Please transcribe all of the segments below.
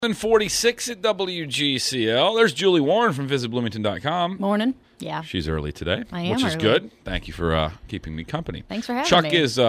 46 at WGCL. There's Julie Warren from VisitBloomington.com. Morning. Yeah. She's early today, I am which is early. good. Thank you for keeping me company. Thanks for having Chuck me. Chuck is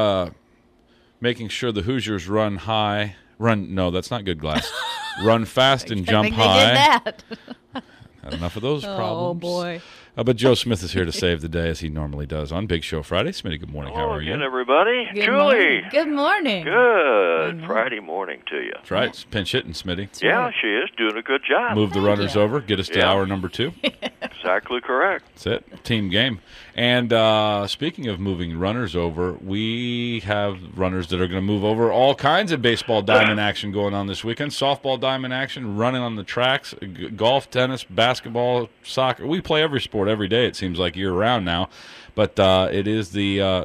making sure the Hoosiers run high. No, that's not good, Glass. Run fast and jump high. They did that. Had enough of those problems. Oh, boy. But Joe Smith is here to save the day, as he normally does on Big Show Friday. Smitty, good morning. How are you? Again, everybody. Good Julie. morning. Good morning. Good Friday morning to you. That's right. It's pinch hitting, Smitty. Yeah, she is doing a good job. Move the runners over. Get us to hour number 2. Exactly correct. That's it. Team game. And speaking of moving runners over, we have runners that are going to move over. All kinds of baseball diamond action going on this weekend. Softball diamond action, running on the tracks, golf, tennis, basketball, soccer. We play every sport every day, it seems like, year-round now. But it is the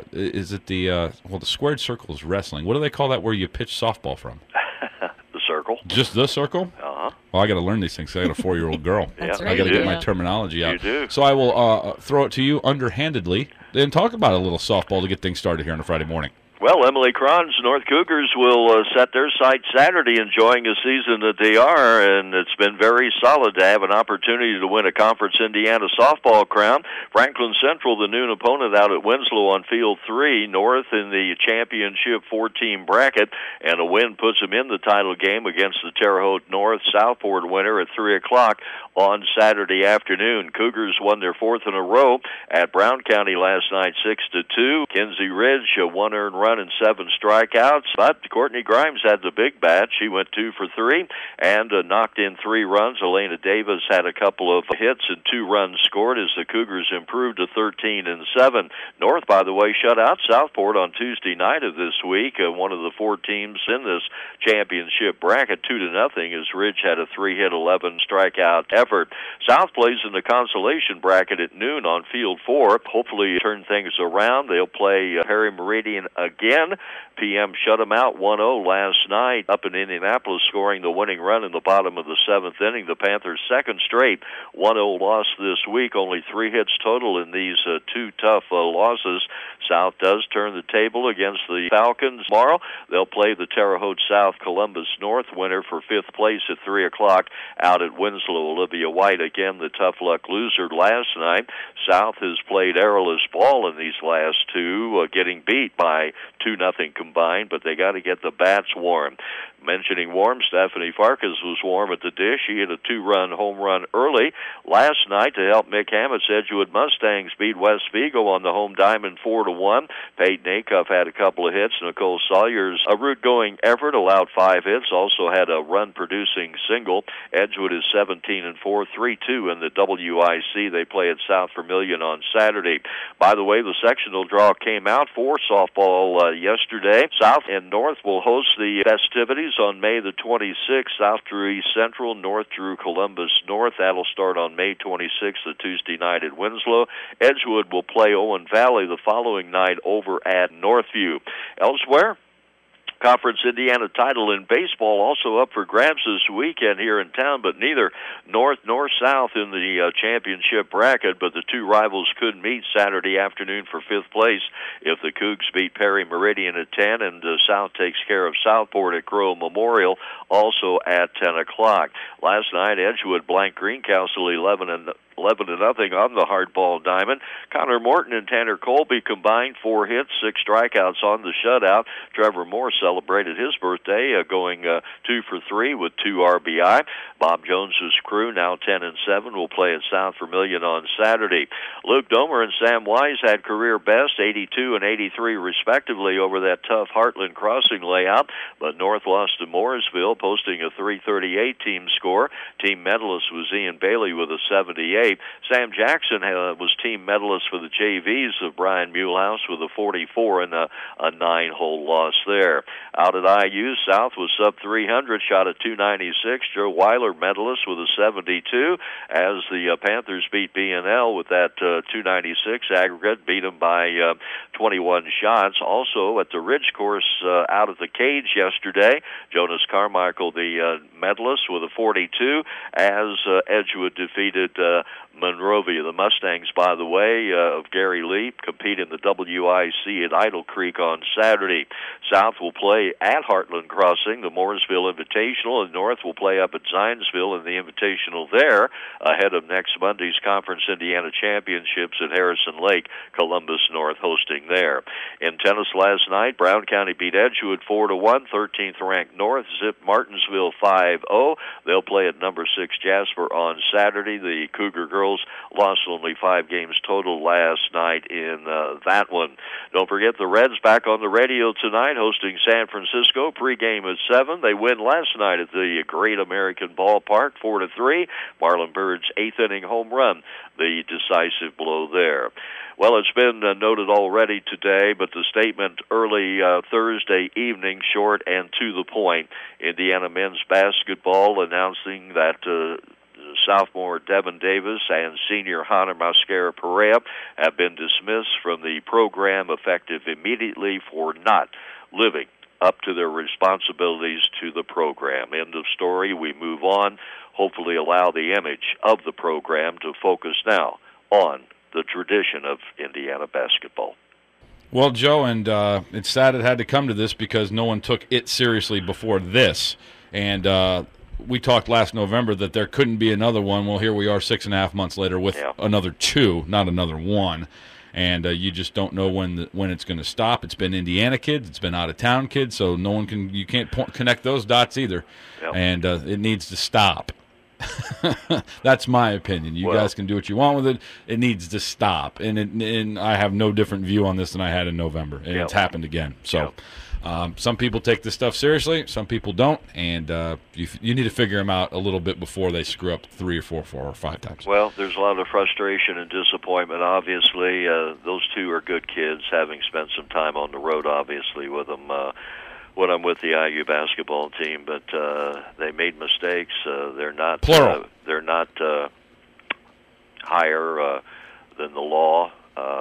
squared circle is wrestling. What do they call that where you pitch softball from? The circle. Just the circle? Uh-huh. Well, I got to learn these things. I got a 4-year-old girl. That's Yeah, right. I got to you get do. my terminology out. You do. So I will throw it to you underhandedly and talk about a little softball to get things started here on a Friday morning. Well, Emily Cron's North Cougars will set their sights Saturday, enjoying a season that they are, and it's been very solid to have an opportunity to win a Conference Indiana softball crown. Franklin Central, the noon opponent out at Winslow on Field 3, North in the championship 4-team bracket, and a win puts them in the title game against the Terre Haute North Southport winner at 3 o'clock on Saturday afternoon. Cougars won their 4th in a row at Brown County last night, 6-2. Kinsey Ridge, a 1 earned run and 7 strikeouts, but Courtney Grimes had the big bat. She went 2 for 3 and knocked in 3 runs. Elena Davis had a couple of hits and 2 runs scored as the Cougars improved to 13-7. North, by the way, shut out Southport on Tuesday night of this week. One of the 4 teams in this championship bracket, 2-0, as Ridge had a 3-hit, 11 strikeout effort. South plays in the consolation bracket at noon on Field 4. Hopefully turn things around. They'll play Perry Meridian again. PM shut them out 1-0 last night up in Indianapolis, scoring the winning run in the bottom of the 7th inning. The Panthers' second straight 1-0 loss this week. Only 3 hits total in these 2 tough losses. South does turn the table against the Falcons tomorrow. They'll play the Terre Haute South Columbus North winner for 5th place at 3 o'clock out at Winslow. Olivia White, again, the tough luck loser last night. South has played errorless ball in these last 2, getting beat by 2-0 combined, but they got to get the bats warm. Mentioning warm, Stephanie Farkas was warm at the dish. She hit a 2-run home run early last night to help Mick Hammett's Edgewood Mustangs beat West Vigo on the home diamond 4-1. Peyton Acuff had a couple of hits. Nicole Sawyer's root-going effort allowed 5 hits, also had a run-producing single. Edgewood is 17-4, 3-2 in the WIC. They play at South Vermilion on Saturday. By the way, the sectional draw came out for softball yesterday. South and North will host the festivities on May the 26th. South drew East Central, North drew Columbus North. That'll start on May 26th, the Tuesday night at Winslow. Edgewood will play Owen Valley the following night over at Northview. Elsewhere, Conference Indiana title in baseball also up for grabs this weekend here in town, but neither North nor South in the championship bracket, but the 2 rivals could meet Saturday afternoon for 5th place if the Cougs beat Perry Meridian at 10 and South takes care of Southport at Crow Memorial also at 10 o'clock. Last night, Edgewood blanked Greencastle 11-0 on the hardball diamond. Connor Morton and Tanner Colby combined 4 hits, 6 strikeouts on the shutout. Trevor Moore celebrated his birthday, going 2 for 3 with 2 RBI. Bob Jones's crew, now 10-7, will play at South Vermilion on Saturday. Luke Domer and Sam Wise had career best, 82 and 83 respectively, over that tough Heartland Crossing layout, but North lost to Morrisville, posting a 338 team score. Team medalist was Ian Bailey with a 78. Sam Jackson was team medalist for the JVs of Brian Mulehouse with a 44 and a 9-hole loss there. Out at IU, South was sub 300, shot at 296. Joe Weiler medalist with a 72 as the Panthers beat B&L with that 296 aggregate, beat them by 21 shots. Also at the Ridge course out at the cage yesterday, Jonas Carmichael, the medalist, with a 42 as Edgewood defeated Monrovia. The Mustangs, by the way, of Gary Lee, compete in the WIC at Idle Creek on Saturday. South will play play at Heartland Crossing, the Mooresville Invitational, and North will play up at Zionsville in the Invitational there, ahead of next Monday's Conference Indiana Championships at Harrison Lake, Columbus North hosting there. In tennis last night, Brown County beat Edgewood 4-1, 13th ranked North zipped Martinsville 5-0. They'll play at number 6 Jasper on Saturday. The Cougar girls lost only 5 games total last night in that one. Don't forget the Reds back on the radio tonight hosting San Francisco. Pre-game at 7. They win last night at the Great American Ballpark 4-3. Marlon Byrd's 8th inning home run, the decisive blow there. Well, it's been noted already today, but the statement early Thursday evening, short and to the point. Indiana men's basketball announcing that sophomore Devin Davis and senior Hannah Mascara Perea have been dismissed from the program effective immediately for not living up to their responsibilities to the program. End of story. We move on. Hopefully allow the image of the program to focus now on the tradition of Indiana basketball. Well, Joe, and it's sad it had to come to this because no one took it seriously before this. And we talked last November that there couldn't be another one. Well, here we are 6.5 months later with another 2, not another 1. And you just don't know when it's going to stop. It's been Indiana kids, it's been out-of-town kids, so you can't connect those dots either. Yep. And it needs to stop. That's my opinion. You guys can do what you want with it. It needs to stop, and I have no different view on this than I had in November, and it's happened again. So, some people take this stuff seriously, some people don't, and you need to figure them out a little bit before they screw up 3 or 4 or 5 times. Well, there's a lot of frustration and disappointment. Obviously, those 2 are good kids, having spent some time on the road, obviously, with them. When I'm with the IU basketball team, but they made mistakes. They're not plural. They're not higher than the law,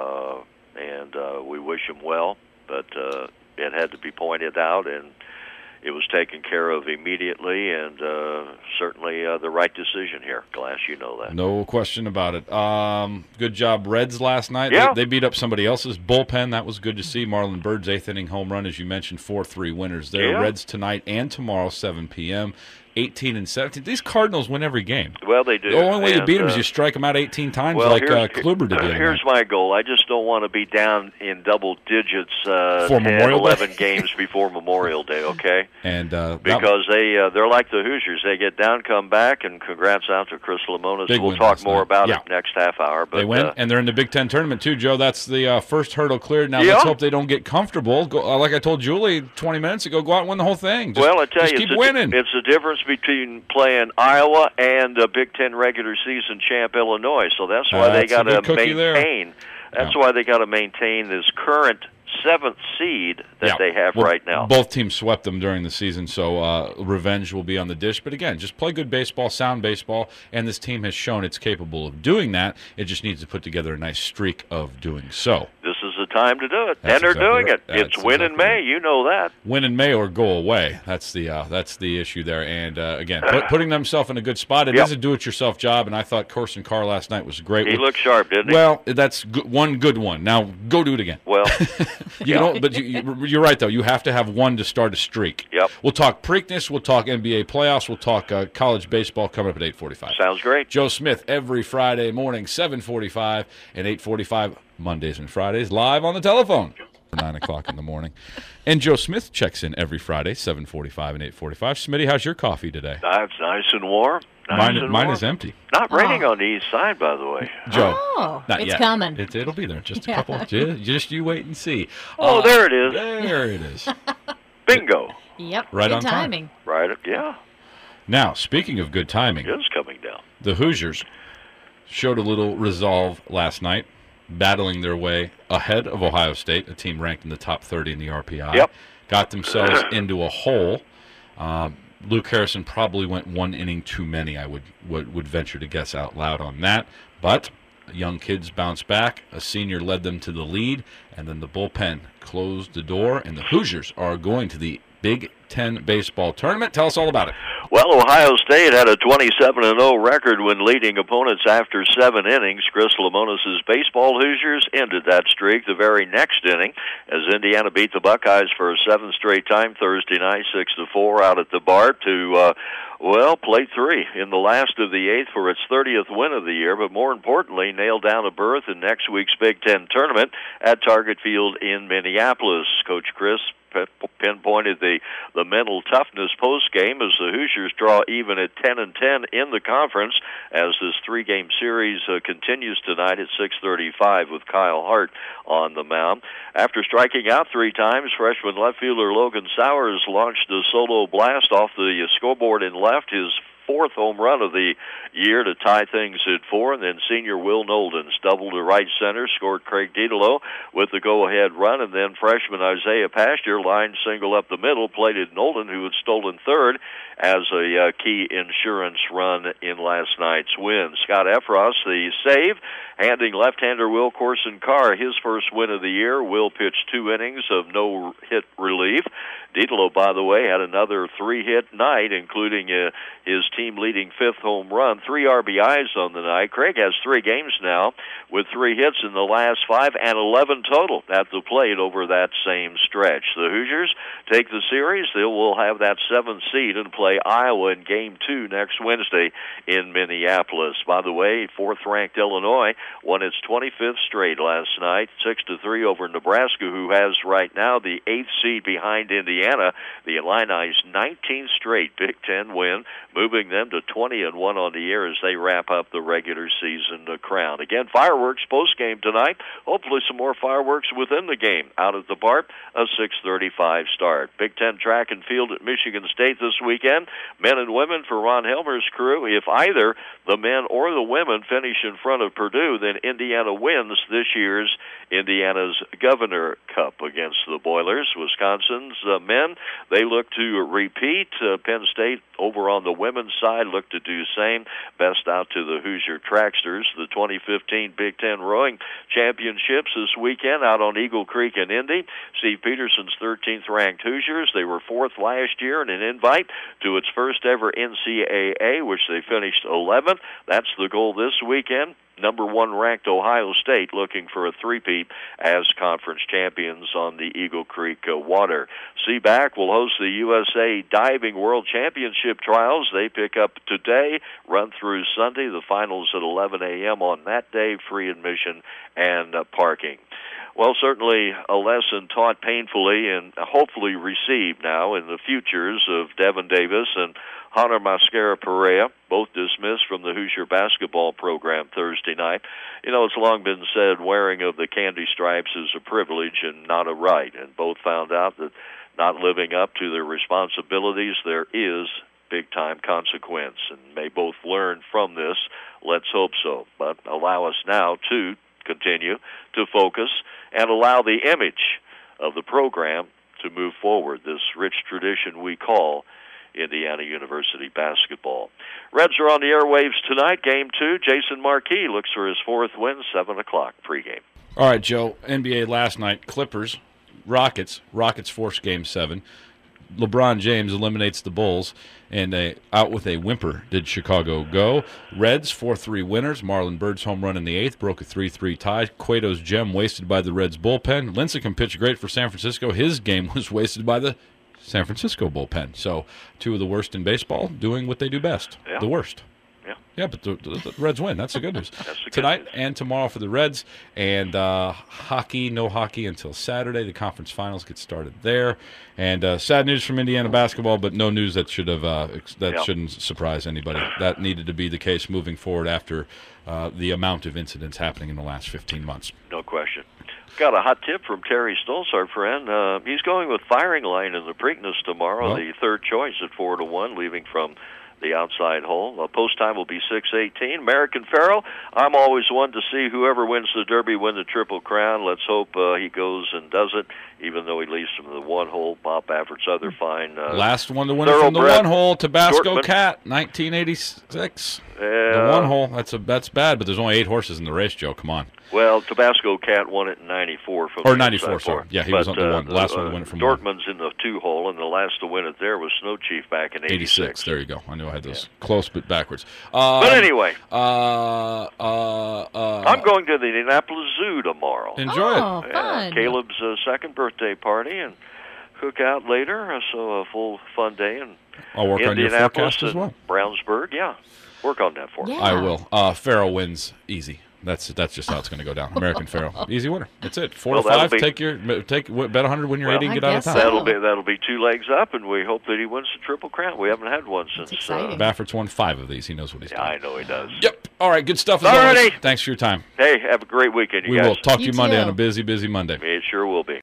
and we wish them well. But it had to be pointed out, and it was taken care of immediately, and certainly the right decision here. Glass, you know that. No question about it. Good job, Reds, last night. Yeah. They beat up somebody else's bullpen. That was good to see. Marlon Byrd's 8th inning home run, as you mentioned, 4-3 winners there. Yeah. Reds tonight and tomorrow, 7 p.m., 18 and 17. These Cardinals win every game. Well, they do. The only way you beat them is you strike them out 18 times Kluber did. Here's my goal. I just don't want to be down in double digits 10, Memorial 11 Day? games before Memorial Day, okay? And because they're like the Hoosiers. They get down, come back, and congrats out to Chris Lemonis. Big We'll win talk last more night. about Yeah. it next half hour. But they win, and they're in the Big Ten tournament, too, Joe. That's the first hurdle cleared. Now, Yeah. let's hope they don't get comfortable. Like I told Julie 20 minutes ago, go out and win the whole thing. Well, I tell just you, keep winning. It's the difference between playing Iowa and a Big Ten regular season champ Illinois. So that's why they That's a got to good cookie there. maintain. That's why they got to maintain this current 7th seed that they have right now. Both teams swept them during the season, so revenge will be on the dish. But again, just play good baseball, sound baseball, and this team has shown it's capable of doing that. It just needs to put together a nice streak of doing so. This is the time to do it, That's and they're exactly doing right. it. That's It's win in exactly May, right. you know that. Win in May or go away. That's the issue there. And again, putting themselves in a good spot. It is a do-it-yourself job, and I thought Corson Carr last night was great. He looked sharp, didn't he? Well, that's one good one. Now go do it again. Well, But you're right though. You have to have one to start a streak. Yep. We'll talk Preakness. We'll talk NBA playoffs. We'll talk college baseball coming up at 8:45. sounds great. Joe Smith every Friday morning, 7:45 and 8:45 Mondays and Fridays, live on the telephone. 9 o'clock in the morning. And Joe Smith checks in every Friday, 7:45 and 8:45. Smitty, how's your coffee today? It's nice and warm. Mine is empty. Not raining on the east side, by the way. Joe, Oh, not it's yet. coming. It'll be there. Just a couple. Just you wait and see. Oh, there it is. There it is. Bingo. Yep. Right good on time. timing. Right, yeah. Now, speaking of good timing, It is coming down. the Hoosiers showed a little resolve last night, battling their way ahead of Ohio State, a team ranked in the top 30 in the RPI. Yep. Got themselves into a hole. Luke Harrison probably went 1 inning too many, I would venture to guess out loud on that. But young kids bounced back. A senior led them to the lead, and then the bullpen closed the door, and the Hoosiers are going to the Big Ten baseball tournament. Tell us all about it. Well, Ohio State had a 27-0 record when leading opponents after 7 innings. Chris Lemonis' baseball Hoosiers ended that streak the very next inning as Indiana beat the Buckeyes for a 7th straight time Thursday night, 6-4 out at the BART to play 3 in the last of the 8th for its 30th win of the year, but more importantly, nailed down a berth in next week's Big Ten tournament at Target Field in Minneapolis. Coach Chris pinpointed the mental toughness post-game as the Hoosiers draw even at 10-10 in the conference as this 3-game series continues tonight at 6:35 with Kyle Hart on the mound. After striking out 3 times, freshman left fielder Logan Sowers launched a solo blast off the scoreboard in left, his 4th home run of the year to tie things at 4, and then senior Will Noldens doubled to right center, scored Craig Didelo with the go-ahead run, and then freshman Isaiah Pasture lined single up the middle, plated Nolden, who had stolen 3rd, as a key insurance run in last night's win. Scott Effross, the save, handing left-hander Will Corson Carr his first win of the year. Will pitched 2 innings of no-hit relief. Didelo, by the way, had another 3-hit night, including his team-leading 5th home run, 3 RBIs on the night. Craig has 3 games now with 3 hits in the last 5 and 11 total at the plate over that same stretch. The Hoosiers take the series. They will have that 7th seed and play Iowa in Game 2 next Wednesday in Minneapolis. By the way, 4th-ranked Illinois won its 25th straight last night, 6-3 over Nebraska, who has right now the 8th seed behind Indiana. The Illini's 19th straight Big Ten win, moving them to 20-1 on the year as they wrap up the regular season crown. Again, fireworks post-game tonight. Hopefully some more fireworks within the game. Out at the BART, a 6:35 start. Big Ten track and field at Michigan State this weekend. Men and women for Ron Helmer's crew. If either the men or the women finish in front of Purdue, then Indiana wins this year's Indiana's Governor Cup against the Boilers. Wisconsin's men, they look to repeat. Penn State over on the women's side look to do same. Best out to the Hoosier Tracksters. The 2015 Big Ten Rowing Championships this weekend out on Eagle Creek in Indy. Steve Peterson's 13th-ranked Hoosiers. They were 4th last year and an invite to its first ever NCAA, which they finished 11th. That's the goal this weekend. Number 1 ranked Ohio State looking for a three-peat as conference champions on the Eagle Creek water. Seaback will host the USA Diving World Championship trials. They pick up today, run through Sunday. The finals at 11 a.m. on that day, free admission and parking. Well, certainly a lesson taught painfully and hopefully received now in the futures of Devin Davis and Hunter Mascara-Perea, both dismissed from the Hoosier basketball program Thursday night. You know, it's long been said wearing of the candy stripes is a privilege and not a right, and both found out that not living up to their responsibilities, there is big-time consequence, and may both learn from this. Let's hope so. But allow us now to continue to focus and allow the image of the program to move forward, this rich tradition we call Indiana University basketball. Reds are on the airwaves tonight, Game 2. Jason Marquis looks for his 4th win, 7 o'clock pregame. All right, Joe, NBA last night, Clippers, Rockets force Game 7. LeBron James eliminates the Bulls, and out with a whimper did Chicago go. Reds, 4-3 winners. Marlon Byrd's home run in the 8th broke a 3-3 tie. Cueto's gem wasted by the Reds bullpen. Lincecum pitched great for San Francisco. His game was wasted by the San Francisco bullpen. So 2 of the worst in baseball doing what they do best. Yeah. The worst. Yeah, but the Reds win. That's the good news. Tonight news. And tomorrow for the Reds. And hockey, no hockey until Saturday. The conference finals get started there. And sad news from Indiana basketball, but no news that shouldn't surprise anybody. That needed to be the case moving forward after the amount of incidents happening in the last 15 months. No question. Got a hot tip from Terry Stoltz, our friend. He's going with firing line in the Preakness tomorrow, the 3rd choice at 4-1, leaving from the outside hole. Post time will be 6:18. American Pharoah, I'm always one to see whoever wins the Derby win the Triple Crown. Let's hope he goes and does it even though he leads from the one hole. Bob Baffert's other fine. Last one to win it from the one hole, Tabasco Dortmund. Cat, 1986. Yeah. The one hole, that's bad, but there's only 8 horses in the race, Joe. Come on. Well, Tabasco Cat won it in '94 from Or the 94, inside sorry. four. Yeah, he was on the one. Last one to win it from one. Dortmund's in the 2-hole, and the last to win it there was Snow Chief back in '86. There you go. I knew I had those close but backwards. But anyway, I'm I'm going to the Indianapolis Zoo tomorrow. Enjoy Oh, it. fun. Caleb's second birthday party and cookout later, so a full fun day in I'll work on your Indianapolis forecast as well. and Brownsburg. Yeah, work on that for me. Yeah. I will. Farrell wins easy. That's just how it's going to go down. American Farrell, easy winner. That's it. 4 Well, to that'll 5. be- Bet 100, win your 80, and I get out of guess town. so. That'll be 2 legs up, and we hope that he wins the Triple Crown. We haven't had one since. exciting. Baffert's won 5 of these. He knows what he's Yeah, doing. I know he does. Yep. All right. Good stuff as always. Alrighty. Thanks for your time. Hey, have a great weekend, you We guys. will talk to You you Monday too. on a busy Monday. It sure will be.